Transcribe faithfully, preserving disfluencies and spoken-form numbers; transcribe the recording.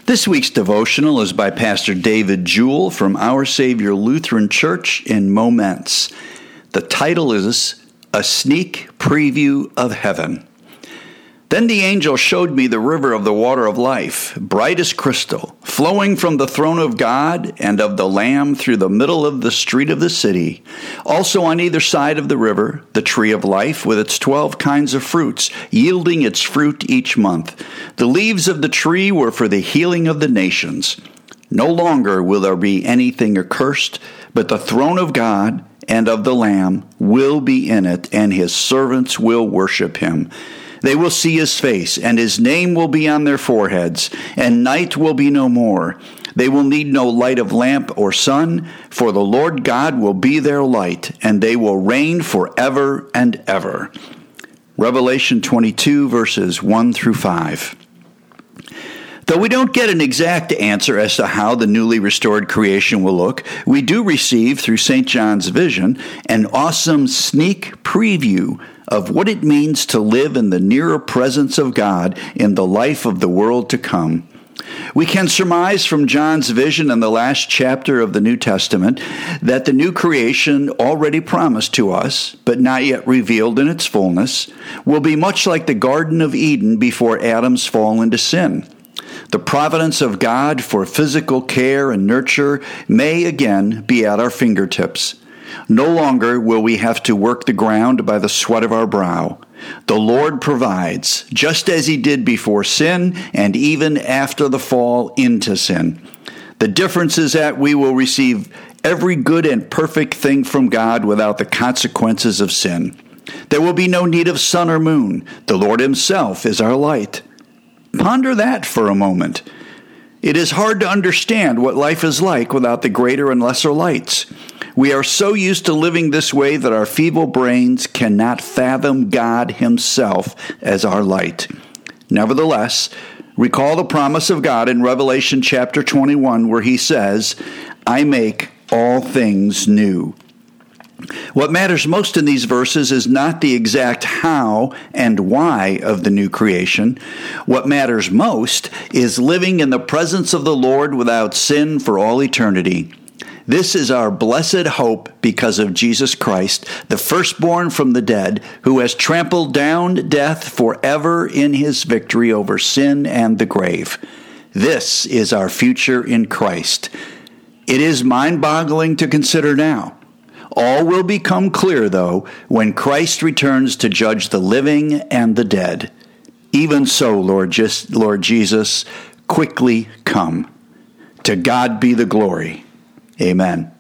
This week's devotional is by Pastor David Jewell from Our Savior Lutheran Church in Momence. The title is A Sneak Preview of Heaven. Then the angel showed me the river of the water of life, bright as crystal, flowing from the throne of God and of the Lamb through the middle of the street of the city. Also on either side of the river, the tree of life with its twelve kinds of fruits, yielding its fruit each month. The leaves of the tree were for the healing of the nations. No longer will there be anything accursed, but the throne of God and of the Lamb will be in it, and his servants will worship him. They will see his face, and his name will be on their foreheads, and night will be no more. They will need no light of lamp or sun, for the Lord God will be their light, and they will reign forever and ever. Revelation twenty-two, verses one through five. Though we don't get an exact answer as to how the newly restored creation will look, we do receive, through Saint John's vision, an awesome sneak preview of what it means to live in the nearer presence of God in the life of the world to come. We can surmise from John's vision in the last chapter of the New Testament that the new creation already promised to us, but not yet revealed in its fullness, will be much like the Garden of Eden before Adam's fall into sin. The providence of God for physical care and nurture may again be at our fingertips. No longer will we have to work the ground by the sweat of our brow. The Lord provides, just as he did before sin and even after the fall into sin. The difference is that we will receive every good and perfect thing from God without the consequences of sin. There will be no need of sun or moon. The Lord himself is our light. Ponder that for a moment. It is hard to understand what life is like without the greater and lesser lights. We are so used to living this way that our feeble brains cannot fathom God himself as our light. Nevertheless, recall the promise of God in Revelation chapter twenty-one, where he says, "I make all things new." What matters most in these verses is not the exact how and why of the new creation. What matters most is living in the presence of the Lord without sin for all eternity. This is our blessed hope because of Jesus Christ, the firstborn from the dead, who has trampled down death forever in his victory over sin and the grave. This is our future in Christ. It is mind-boggling to consider now. All will become clear, though, when Christ returns to judge the living and the dead. Even so, Lord, just, Lord Jesus, quickly come. To God be the glory. Amen.